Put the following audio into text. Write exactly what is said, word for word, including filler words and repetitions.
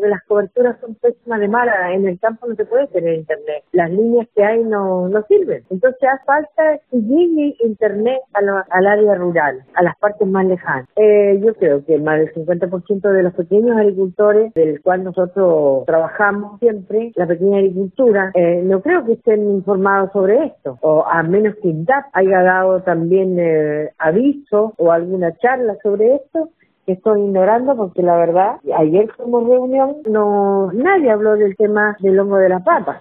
las coberturas son pésimas de mala, en el campo no se puede tener internet, las líneas que hay no, no sirven, entonces hace falta que llegue internet a la, al área rural, a las partes más lejanas. Eh, yo creo que más del cincuenta por ciento de los pequeños agricultores, del cual nosotros trabajamos siempre, la pequeña agricultura, eh, no creo que estén informados sobre esto, o a menos que I N D A P haya dado también eh, aviso o alguna charla sobre esto, que estoy ignorando porque la verdad, ayer como reunión, no nadie habló del tema del hongo de la papa.